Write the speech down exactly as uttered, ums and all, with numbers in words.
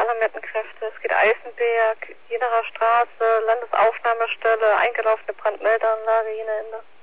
alarmierten Kräfte. Es geht Eisenberg, Jenacher Straße, Landesaufnahmestelle, eingelaufene Brandmeldeanlage, Jena Ende.